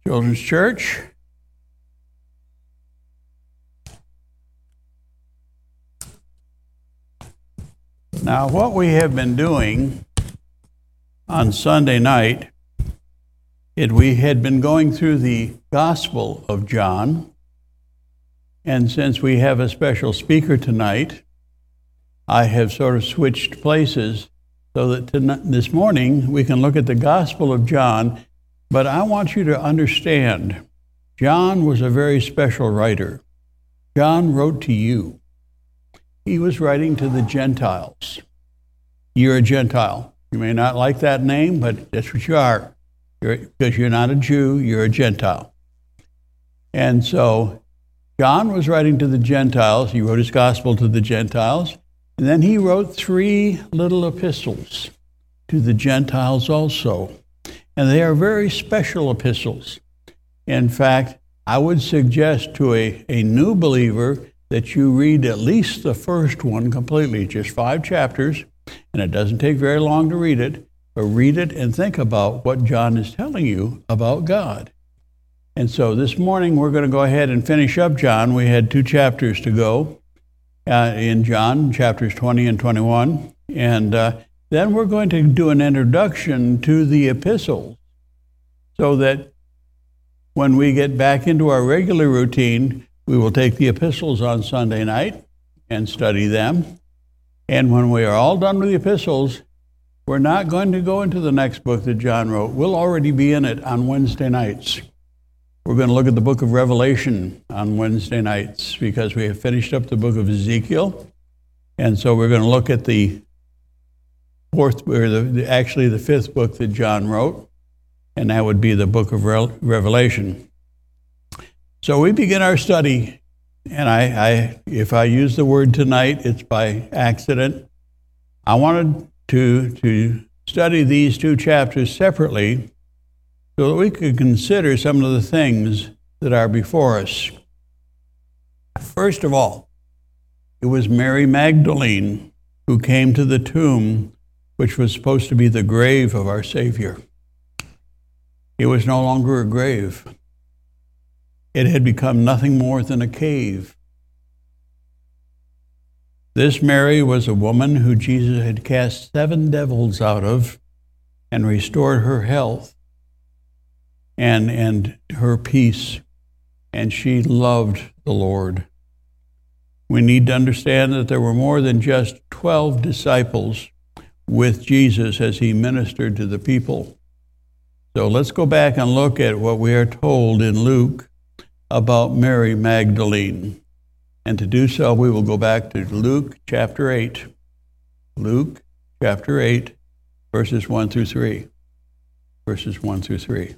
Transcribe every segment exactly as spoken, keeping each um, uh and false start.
Children's Church. Now, what we have been doing on Sunday night is we had been going through the Gospel of John, and since we have a special speaker tonight, I have sort of switched places so that tonight, this morning we can look at the Gospel of John. But I want you to understand, John was a very special writer. John wrote to you. He was writing to the Gentiles. You're a Gentile. You may not like that name, but that's what you are. You're, because you're not a Jew, you're a Gentile. And so John was writing to the Gentiles. He wrote his gospel to the Gentiles. And then he wrote three little epistles to the Gentiles also. And they are very special epistles. In fact, I would suggest to a, a new believer that you read at least the first one completely, just five chapters, and it doesn't take very long to read it, but read it and think about what John is telling you about God. And so this morning we're going to go ahead and finish up John. We had two chapters to go uh, in John, chapters twenty and twenty-one, and uh, then we're going to do an introduction to the epistles so that when we get back into our regular routine, we will take the epistles on Sunday night and study them. And when we are all done with the epistles, we're not going to go into the next book that John wrote. We'll already be in it on Wednesday nights. We're going to look at the book of Revelation on Wednesday nights because we have finished up the book of Ezekiel. And so we're going to look at the fourth, or the, the, actually the fifth book that John wrote, and that would be the book of Re- Revelation. So we begin our study, and I, I, if I use the word tonight, it's by accident. I wanted to, to study these two chapters separately so that we could consider some of the things that are before us. First of all, it was Mary Magdalene who came to the tomb, which was supposed to be the grave of our Savior. It was no longer a grave. It had become nothing more than a cave. This Mary was a woman who Jesus had cast seven devils out of and restored her health and, and her peace, and she loved the Lord. We need to understand that there were more than just twelve disciples with Jesus as he ministered to the people. So let's go back and look at what we are told in Luke about Mary Magdalene. And to do so, we will go back to Luke chapter eight. Luke chapter eight, verses one through three. Verses one through three.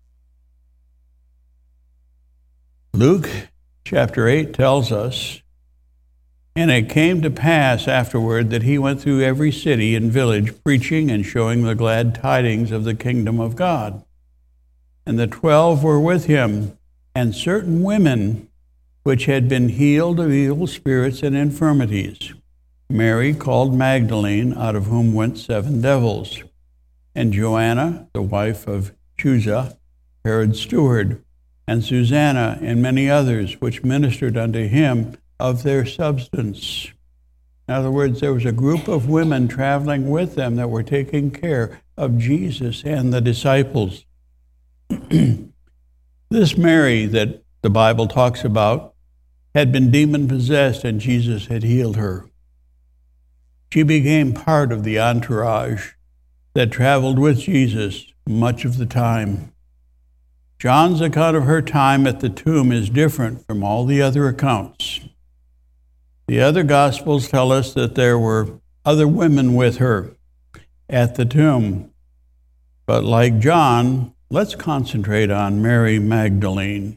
Luke chapter eight tells us, "And it came to pass afterward that he went through every city and village, preaching and showing the glad tidings of the kingdom of God. And the twelve were with him, and certain women which had been healed of evil spirits and infirmities, Mary called Magdalene, out of whom went seven devils, and Joanna, the wife of Chuza, Herod's steward, and Susanna, and many others, which ministered unto him of their substance." In other words, there was a group of women traveling with them that were taking care of Jesus and the disciples. This Mary that the Bible talks about had been demon-possessed, and Jesus had healed her. She became part of the entourage that traveled with Jesus much of the time. John's account of her time at the tomb is different from all the other accounts. The other Gospels tell us that there were other women with her at the tomb. But like John, let's concentrate on Mary Magdalene.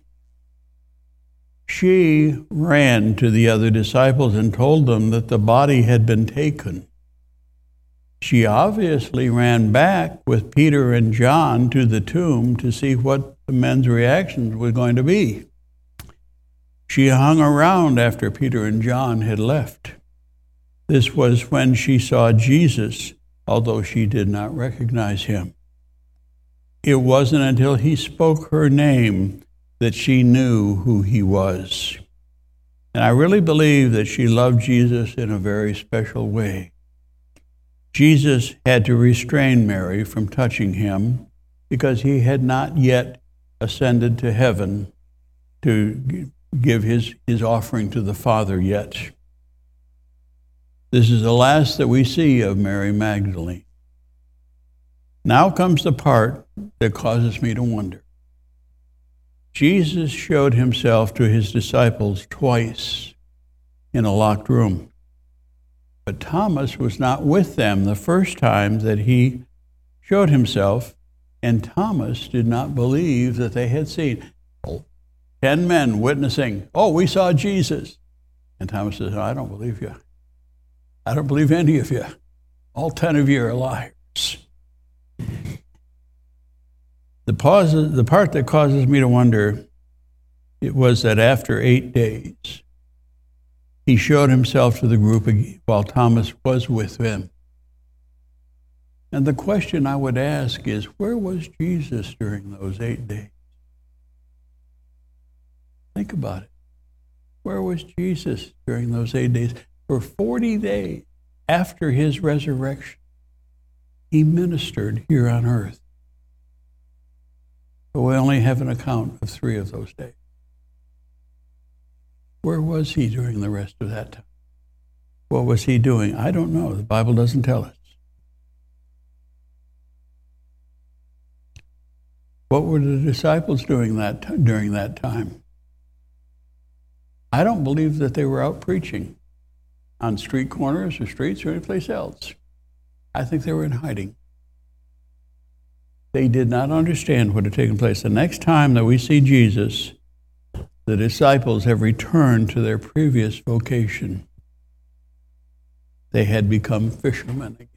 She ran to the other disciples and told them that the body had been taken. She obviously ran back with Peter and John to the tomb to see what the men's reactions were going to be. She hung around after Peter and John had left. This was when she saw Jesus, although she did not recognize him. it wasn't until he spoke her name that she knew who he was. And I really believe that she loved Jesus in a very special way. Jesus had to restrain Mary from touching him because he had not yet ascended to heaven to give his, his offering to the Father yet. This is the last that we see of Mary Magdalene. Now comes the part that causes me to wonder. Jesus showed himself to his disciples twice in a locked room. But Thomas was not with them the first time that he showed himself, and Thomas did not believe that they had seen. Ten men witnessing, oh, we saw Jesus. And Thomas says, I don't believe you. I don't believe any of you. All ten of you are liars. The, pause, the part that causes me to wonder, it was that after eight days, he showed himself to the group while Thomas was with him. And the question I would ask is, where was Jesus during those eight days? Think about it. Where was Jesus during those eight days? For forty days after his resurrection, he ministered here on earth. But we only have an account of three of those days. Where was he during the rest of that time? What was he doing? I don't know. The Bible doesn't tell us. What were the disciples doing that t- during that time? I don't believe that they were out preaching on street corners or streets or anyplace else. I think they were in hiding. They did not understand what had taken place. The next time that we see Jesus, the disciples have returned to their previous vocation. They had become fishermen again.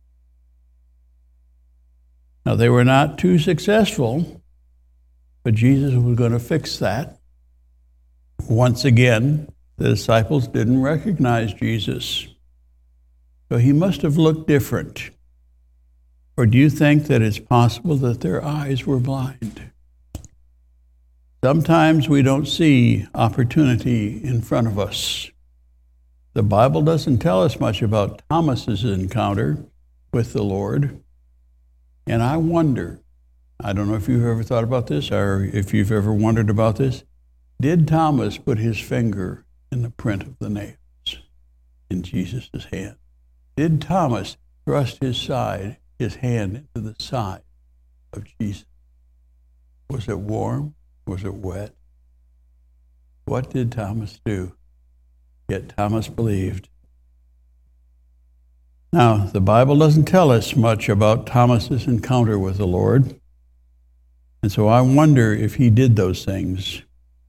Now, they were not too successful, but Jesus was going to fix that. Once again, the disciples didn't recognize Jesus. So he must have looked different. Or do you think that it's possible that their eyes were blind? Sometimes we don't see opportunity in front of us. The Bible doesn't tell us much about Thomas's encounter with the Lord. And I wonder, I don't know if you've ever thought about this or if you've ever wondered about this, did Thomas put his finger in the print of the nails in Jesus' hand? Did Thomas thrust his side, his hand into the side of Jesus? Was it warm? Was it wet? What did Thomas do? Yet Thomas believed. Now, the Bible doesn't tell us much about Thomas's encounter with the Lord. And so I wonder if he did those things.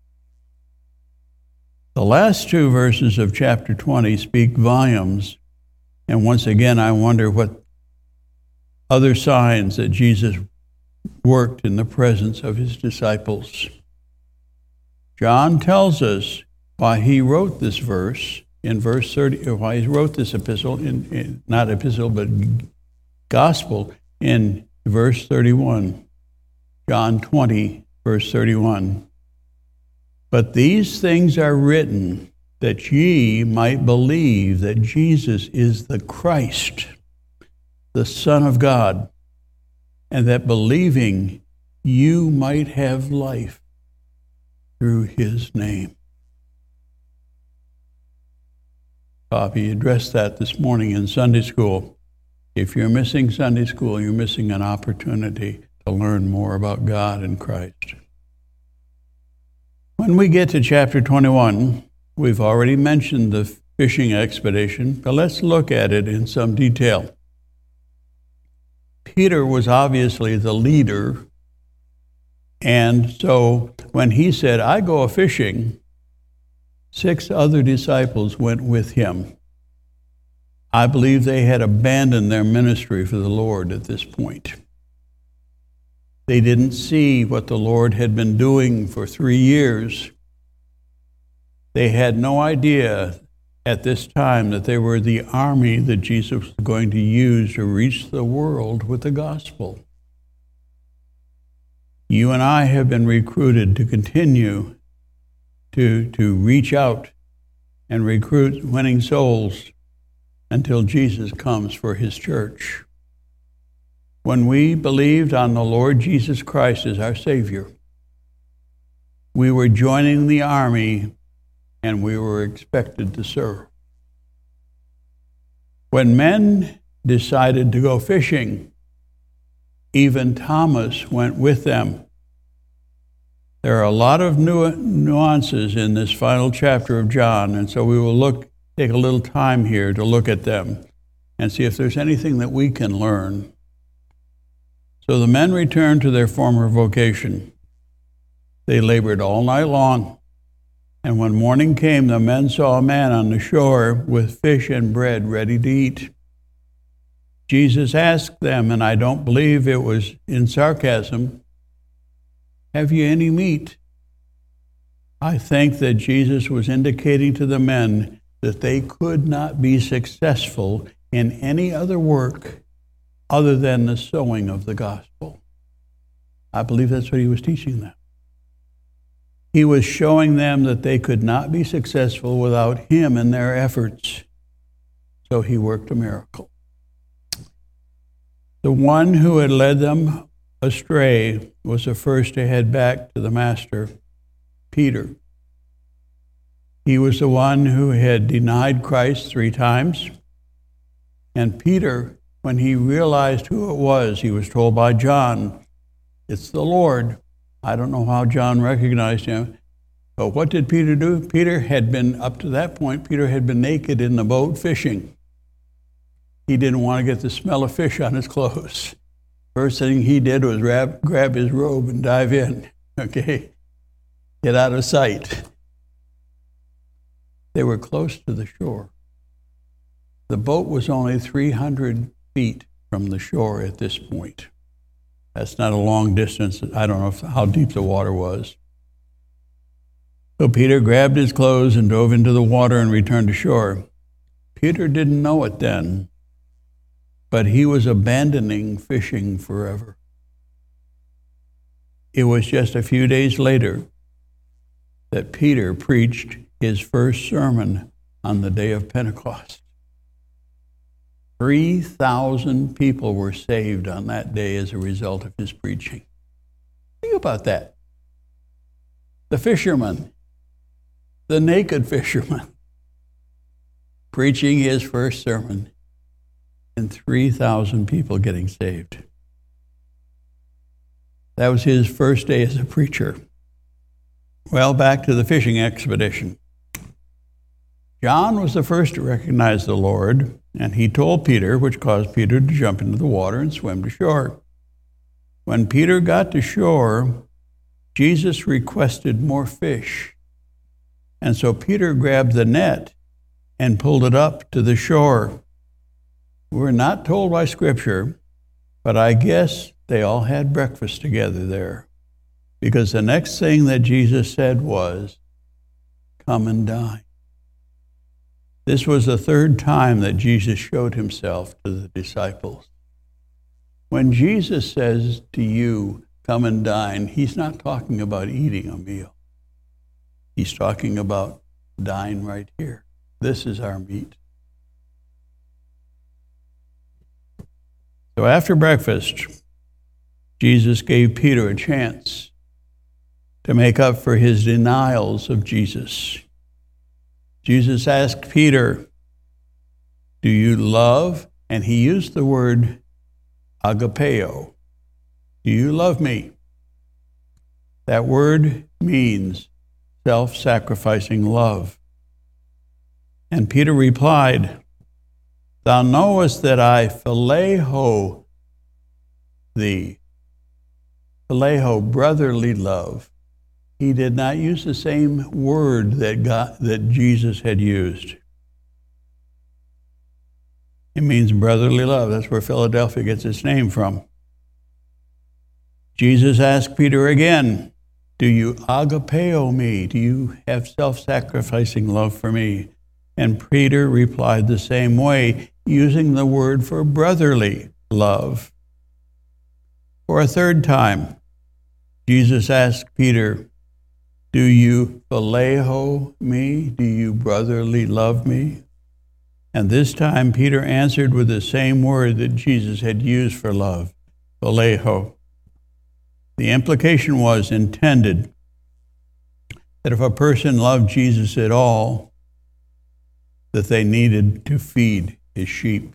The last two verses of chapter twenty speak volumes. And once again, I wonder what other signs that Jesus worked in the presence of his disciples. John tells us why he wrote this verse in verse thirty, or why he wrote this epistle, in, in not epistle, but gospel, in verse thirty-one. John twenty, verse thirty-one. But these things are written that ye might believe that Jesus is the Christ, the Son of God, and that believing you might have life through his name. Bobby addressed that this morning in Sunday school. If you're missing Sunday school, you're missing an opportunity to learn more about God and Christ. When we get to chapter twenty-one, we've already mentioned the fishing expedition, but let's look at it in some detail. Peter was obviously the leader, and so when he said, I go a-fishing, six other disciples went with him. I believe they had abandoned their ministry for the Lord at this point. They didn't see what the Lord had been doing for three years. They had no idea at this time that they were the army that Jesus was going to use to reach the world with the gospel. You and I have been recruited to continue to, to reach out and recruit winning souls until Jesus comes for his church. When we believed on the Lord Jesus Christ as our Savior, we were joining the army and we were expected to serve. When men decided to go fishing, even Thomas went with them. There are a lot of nu- nuances in this final chapter of John, and so we will look, take a little time here to look at them and see if there's anything that we can learn. So the men returned to their former vocation. They labored all night long, and when morning came, the men saw a man on the shore with fish and bread ready to eat. Jesus asked them, and I don't believe it was in sarcasm, "Have you any meat?" I think that Jesus was indicating to the men that they could not be successful in any other work other than the sowing of the gospel. I believe that's what he was teaching them. He was showing them that they could not be successful without him in their efforts. So he worked a miracle. The one who had led them astray was the first to head back to the master, Peter. He was the one who had denied Christ three times. And Peter, when he realized who it was, he was told by John, "It's the Lord." I don't know how John recognized him, but what did Peter do? Peter had been, up to that point, Peter had been naked in the boat fishing. He didn't want to get the smell of fish on his clothes. First thing he did was grab, grab his robe and dive in, okay? Get out of sight. They were close to the shore. The boat was only three hundred feet from the shore at this point. That's not a long distance. I don't know if, how deep the water was. So Peter grabbed his clothes and dove into the water and returned to shore. Peter didn't know it then, but he was abandoning fishing forever. It was just a few days later that Peter preached his first sermon on the day of Pentecost. three thousand people were saved on that day as a result of his preaching. Think about that. The fisherman, the naked fisherman, preaching his first sermon, and three thousand people getting saved. That was his first day as a preacher. Well, back to the fishing expedition. John was the first to recognize the Lord, and he told Peter, which caused Peter to jump into the water and swim to shore. When Peter got to shore, Jesus requested more fish. And so Peter grabbed the net and pulled it up to the shore. We're not told by Scripture, but I guess they all had breakfast together there. Because the next thing that Jesus said was, "Come and dine." This was the third time that Jesus showed himself to the disciples. When Jesus says to you, "Come and dine," he's not talking about eating a meal. He's talking about dine right here. This is our meat. So after breakfast, Jesus gave Peter a chance to make up for his denials of Jesus. Jesus asked Peter, "Do you love?" And he used the word agapeo. "Do you love me?" That word means self-sacrificing love. And Peter replied, "Thou knowest that I phileo thee." Phileo, brotherly love. He did not use the same word that God, that Jesus had used. It means brotherly love. That's where Philadelphia gets its name from. Jesus asked Peter again, "Do you agapeo me? Do you have self-sacrificing love for me?" And Peter replied the same way, using the word for brotherly love. For a third time, Jesus asked Peter, "Do you phileo me? Do you brotherly love me?" And this time Peter answered with the same word that Jesus had used for love, phileo. The implication was intended that if a person loved Jesus at all, that they needed to feed his sheep.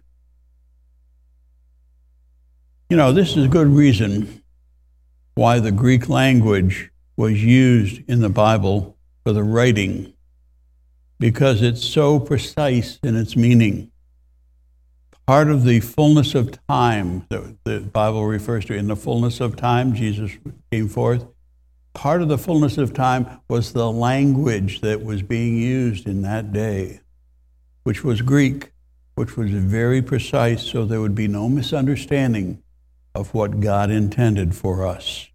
You know, this is a good reason why the Greek language was used in the Bible for the writing, because it's so precise in its meaning. Part of the fullness of time that the Bible refers to, in the fullness of time, Jesus came forth. Part of the fullness of time was the language that was being used in that day, which was Greek, which was very precise, so there would be no misunderstanding of what God intended for us.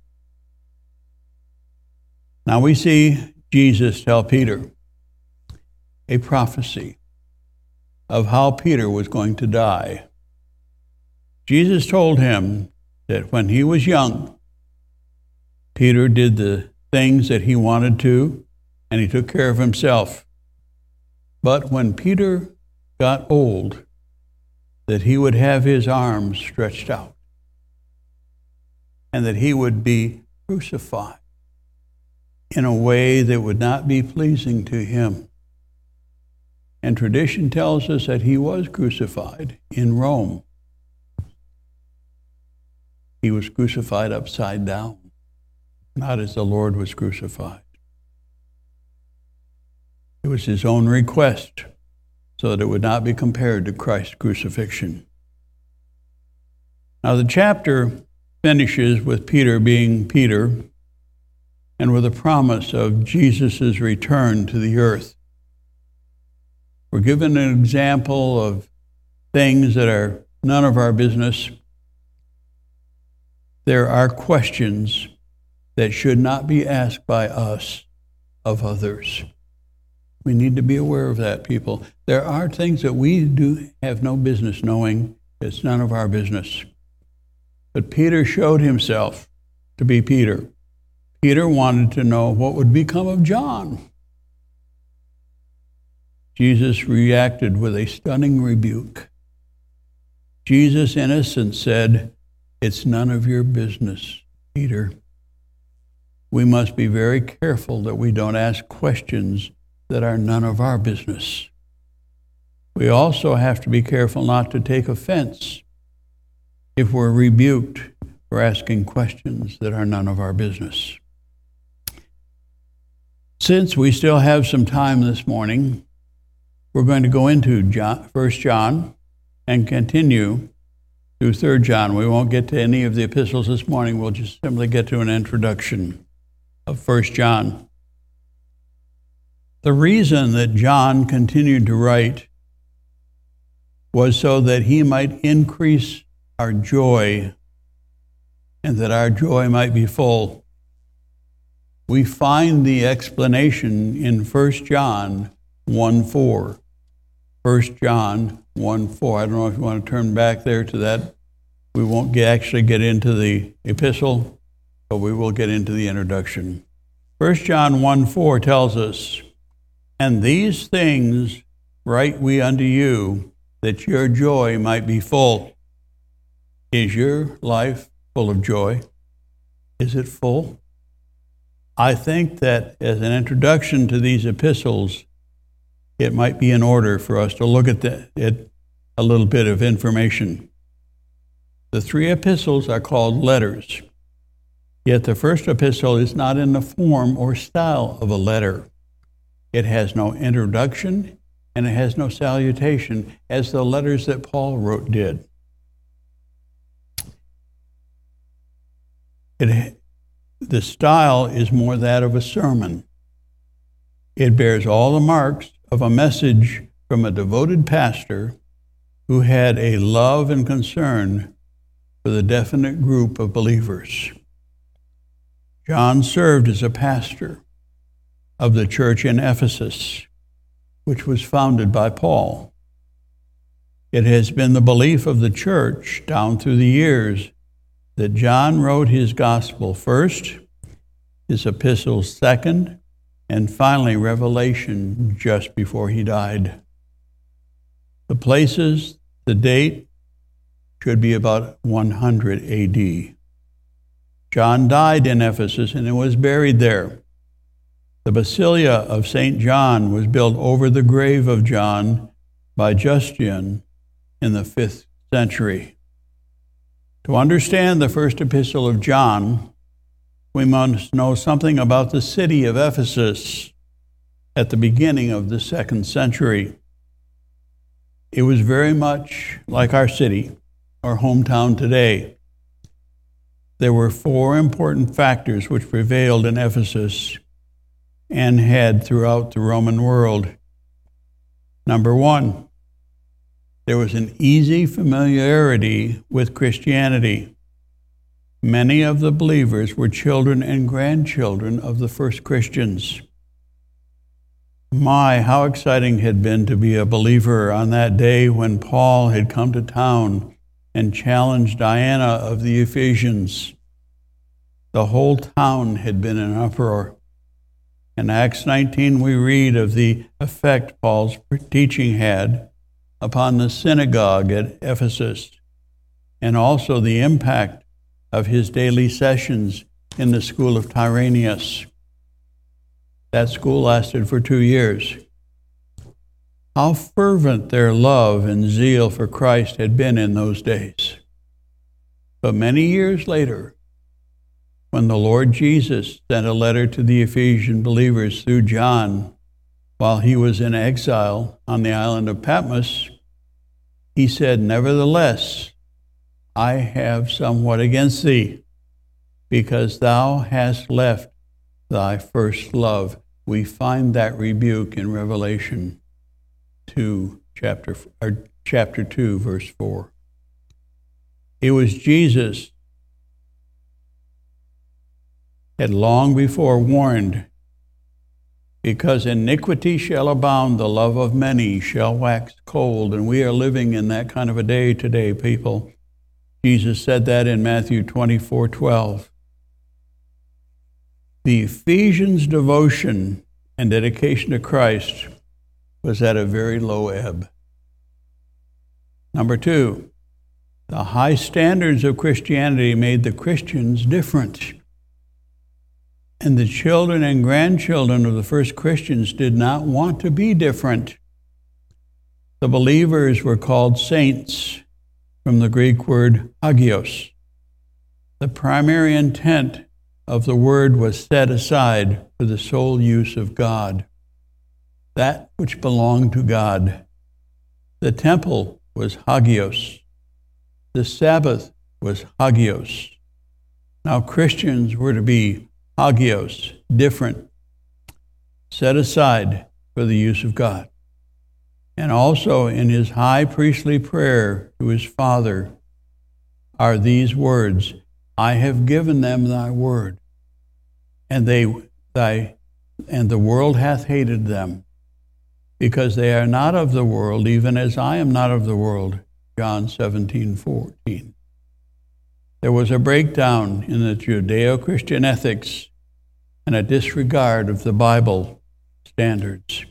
Now we see Jesus tell Peter a prophecy of how Peter was going to die. Jesus told him that when he was young, Peter did the things that he wanted to, and he took care of himself. But when Peter got old, that he would have his arms stretched out, and that he would be crucified in a way that would not be pleasing to him. And tradition tells us that he was crucified in Rome. He was crucified upside down, not as the Lord was crucified. It was his own request, so that it would not be compared to Christ's crucifixion. Now the chapter finishes with Peter being Peter, and with a promise of Jesus' return to the earth. We're given an example of things that are none of our business. There are questions that should not be asked by us of others. We need to be aware of that, people. There are things that we do have no business knowing. It's none of our business. But Peter showed himself to be Peter. Peter wanted to know what would become of John. Jesus reacted with a stunning rebuke. Jesus, in essence, said, "It's none of your business, Peter." We must be very careful that we don't ask questions that are none of our business. We also have to be careful not to take offense if we're rebuked for asking questions that are none of our business. Since we still have some time this morning, we're going to go into John, First John and continue through Third John. We won't get to any of the epistles this morning. We'll just simply get to an introduction of First John. The reason that John continued to write was so that he might increase our joy and that our joy might be full. We find the explanation in First John one four. First John one four. I don't know if you want to turn back there to that. We won't get, actually get into the epistle, but we will get into the introduction. First John one four tells us, "And these things write we unto you, that your joy might be full." Is your life full of joy? Is it full? I think that as an introduction to these epistles, it might be in order for us to look at the, at a little bit of information. The three epistles are called letters, yet the first epistle is not in the form or style of a letter. It has no introduction and it has no salutation, as the letters that Paul wrote did. It, the style is more that of a sermon. It bears all the marks of a message from a devoted pastor who had a love and concern for the definite group of believers. John served as a pastor of the church in Ephesus, which was founded by Paul. It has been the belief of the church down through the years that John wrote his gospel first his epistles second, and finally Revelation just before he died. The places, the date, should be about one hundred A D. John died in Ephesus and was buried there. The Basilia of Saint John was built over the grave of John by Justinian in the fifth century. To understand the first epistle of John, we must know something about the city of Ephesus at the beginning of the second century. It was very much like our city, our hometown today. There were four important factors which prevailed in Ephesus and had throughout the Roman world. Number one, there was an easy familiarity with Christianity. Many of the believers were children and grandchildren of the first Christians. My, how exciting it had been to be a believer on that day when Paul had come to town and challenged Diana of the Ephesians. The whole town had been in uproar. In Acts nineteen, we read of the effect Paul's teaching had upon the synagogue at Ephesus, and also the impact of his daily sessions in the school of Tyrannus. That school lasted for two years. How fervent their love and zeal for Christ had been in those days. But many years later, when the Lord Jesus sent a letter to the Ephesian believers through John while he was in exile on the island of Patmos, he said, "Nevertheless, I have somewhat against thee, because thou hast left thy first love." We find that rebuke in Revelation two, chapter, or chapter two, verse four. It was Jesus had long before warned, because iniquity shall abound, the love of many shall wax cold. And we are living in that kind of a day today, people. Jesus said that in Matthew twenty-four twelve. The Ephesians' devotion and dedication to Christ was at a very low ebb. Number two, the high standards of Christianity made the Christians different. And the children and grandchildren of the first Christians did not want to be different. The believers were called saints, from the Greek word hagios. The primary intent of the word was set aside for the sole use of God, that which belonged to God. The temple was hagios. The Sabbath was hagios. Now Christians were to be hagios, different, set aside for the use of God. And also in his high priestly prayer to his Father are these words, "I have given them thy word, and they thy and the world hath hated them, because they are not of the world, even as I am not of the world." John seventeen fourteen. There was a breakdown in the Judeo-Christian ethics and a disregard of the Bible standards.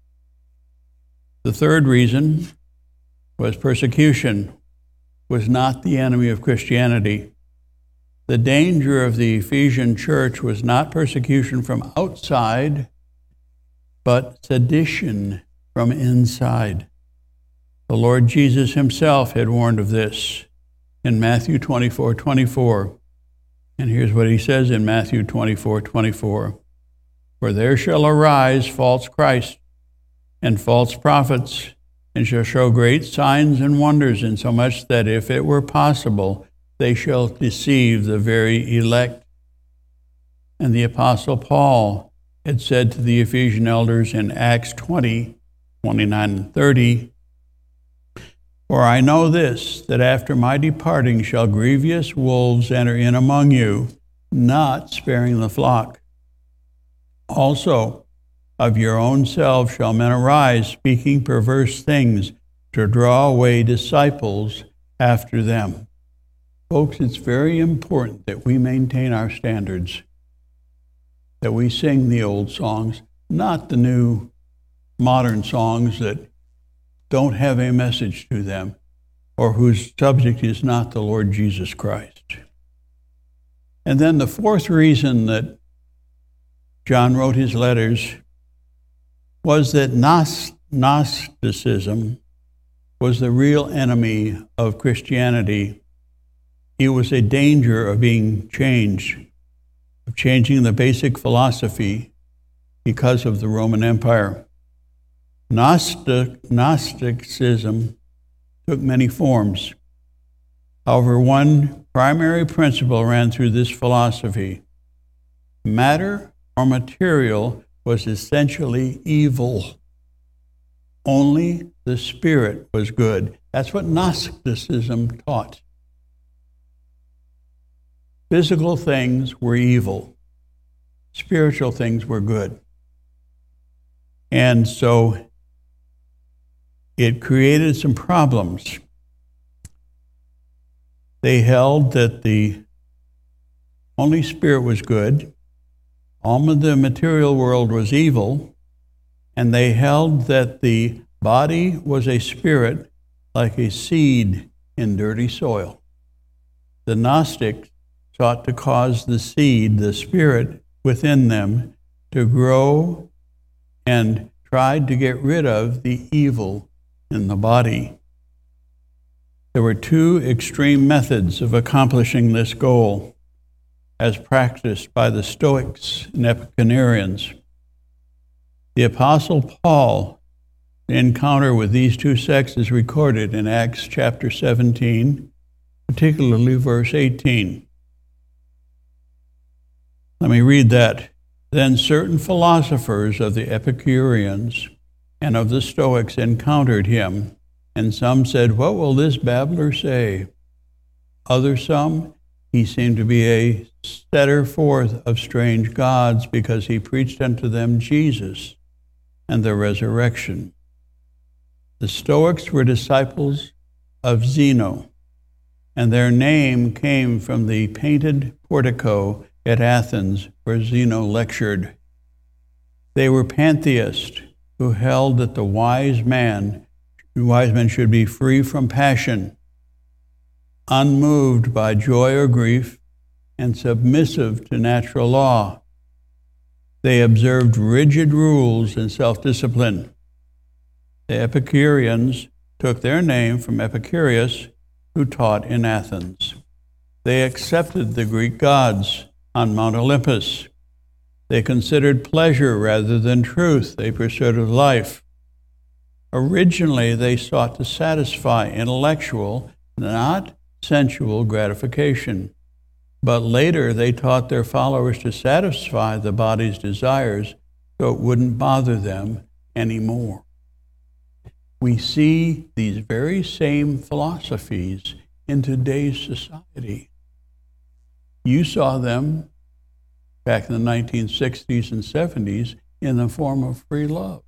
The third reason was persecution was not the enemy of Christianity. The danger of the Ephesian church was not persecution from outside, but sedition from inside. The Lord Jesus himself had warned of this in Matthew twenty-four twenty-four. And here's what he says in Matthew twenty-four twenty-four. "For there shall arise false Christs and false prophets, and shall show great signs and wonders, insomuch that if it were possible, they shall deceive the very elect." And the Apostle Paul had said to the Ephesian elders in Acts twenty, twenty-nine and thirty, "For I know this, that after my departing shall grievous wolves enter in among you, not sparing the flock. Also, of your own selves shall men arise, speaking perverse things, to draw away disciples after them." Folks, it's very important that we maintain our standards. that we sing the old songs, not the new modern songs that don't have a message to them or whose subject is not the Lord Jesus Christ. And then the fourth reason that John wrote his letters was that Gnosticism was the real enemy of Christianity. It was a danger of being changed, of changing the basic philosophy because of the Roman Empire. Gnostic, Gnosticism took many forms. However, one primary principle ran through this philosophy. Matter or material was essentially evil. Only the spirit was good. That's what Gnosticism taught. Physical things were evil. Spiritual things were good. And so it created some problems. They held that the Holy Spirit was good, all of the material world was evil, and they held that the body was a spirit like a seed in dirty soil. The Gnostics sought to cause the seed, the spirit within them, to grow and tried to get rid of the evil in the body. There were two extreme methods of accomplishing this goal, as practiced by the Stoics and Epicureans. The Apostle Paul, the encounter with these two sects is recorded in Acts chapter seventeen, particularly verse eighteen. Let me read that. Then certain philosophers of the Epicureans and of the Stoics encountered him, and some said, "What will this babbler say?" Other some, he seemed to be a setter forth of strange gods, because he preached unto them Jesus and the resurrection. The Stoics were disciples of Zeno, and their name came from the painted portico at Athens where Zeno lectured. They were pantheists who held that the wise man, wise men should be free from passion, unmoved by joy or grief, and submissive to natural law. They observed rigid rules and self-discipline. The Epicureans took their name from Epicurus, who taught in Athens. They accepted the Greek gods on Mount Olympus. They considered pleasure rather than truth. They pursued life. Originally, they sought to satisfy intellectual, not sensual gratification. But later, they taught their followers to satisfy the body's desires so it wouldn't bother them anymore. We see these very same philosophies in today's society. You saw them back in the nineteen sixties and seventies in the form of free love.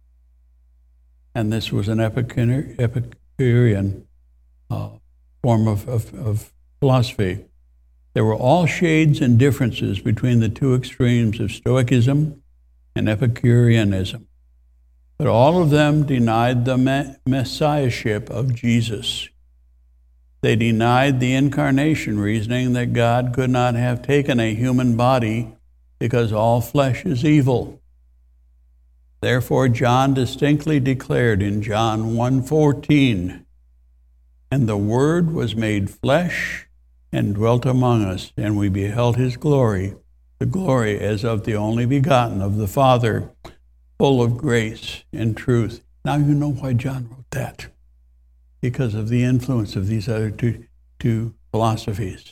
And this was an Epicurean uh, form of, of, of philosophy. There were all shades and differences between the two extremes of Stoicism and Epicureanism. But all of them denied the messiahship of Jesus. They denied the incarnation, reasoning that God could not have taken a human body because all flesh is evil. Therefore, John distinctly declared in John one fourteen, "And the Word was made flesh and dwelt among us, and we beheld his glory, the glory as of the only begotten of the Father, full of grace and truth." Now you know why John wrote that, because of the influence of these other two, two philosophies.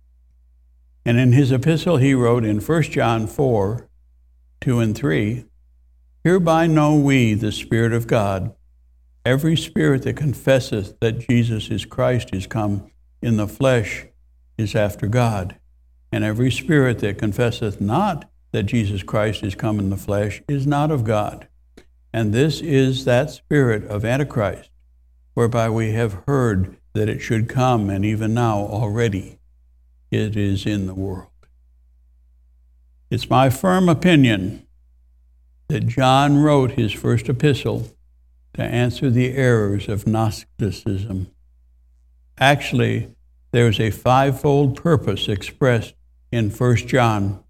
And in his epistle he wrote in First John four, two and three, "Hereby know we the Spirit of God. Every spirit that confesseth that Jesus is Christ is come in the flesh is after God. And every spirit that confesseth not that Jesus Christ is come in the flesh is not of God. And this is that spirit of Antichrist, whereby we have heard that it should come, and even now already it is in the world." It's my firm opinion that John wrote his first epistle to answer the errors of Gnosticism. Actually, there's a fivefold purpose expressed in First John.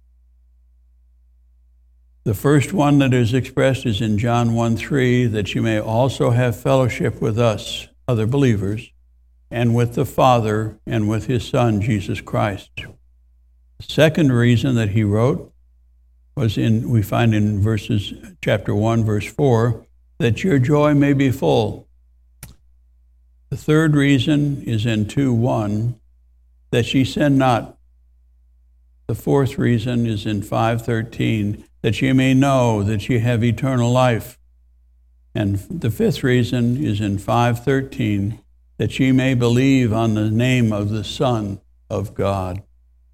The first one that is expressed is in John one three, that you may also have fellowship with us, other believers, and with the Father and with his Son, Jesus Christ. The second reason that he wrote was in, we find in verses, chapter one, verse four, that your joy may be full. The third reason is in two one, that ye sin not. The fourth reason is in five thirteen, that ye may know that ye have eternal life. And the fifth reason is in five thirteen, that ye may believe on the name of the Son of God.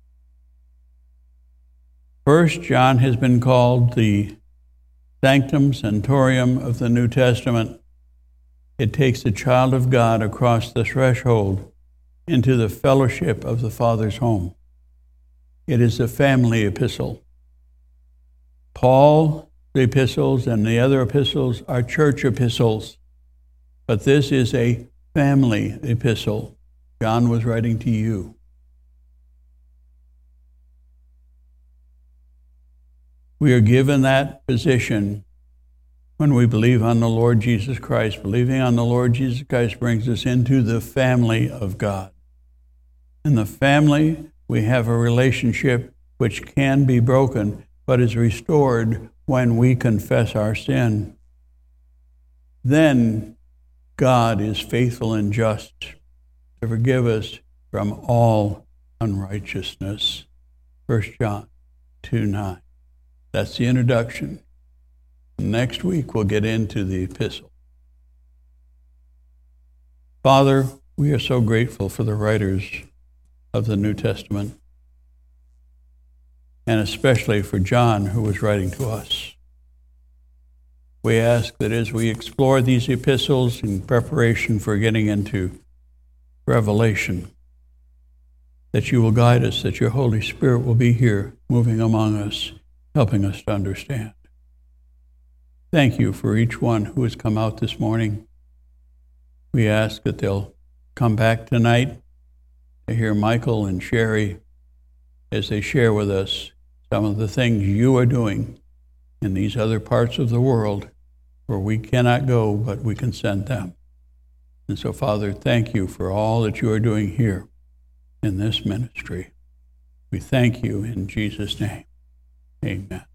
First John has been called the Sanctum Sanctorum of the New Testament. It takes the child of God across the threshold into the fellowship of the Father's home. It is a family epistle. Paul's epistles and the other epistles are church epistles, but this is a family epistle. John was writing to you. We are given that position when we believe on the Lord Jesus Christ. Believing on the Lord Jesus Christ brings us into the family of God. In the family, we have a relationship which can be broken, but is restored when we confess our sin. Then God is faithful and just to forgive us from all unrighteousness. First John two nine. That's the introduction. Next week, we'll get into the epistle. Father, we are so grateful for the writers of the New Testament, and especially for John, who was writing to us. We ask that as we explore these epistles in preparation for getting into Revelation, that you will guide us, that your Holy Spirit will be here, moving among us, helping us to understand. Thank you for each one who has come out this morning. We ask that they'll come back tonight to hear Michael and Sherry as they share with us some of the things you are doing in these other parts of the world where we cannot go, but we can send them. And so, Father, thank you for all that you are doing here in this ministry. We thank you in Jesus' name. Amen.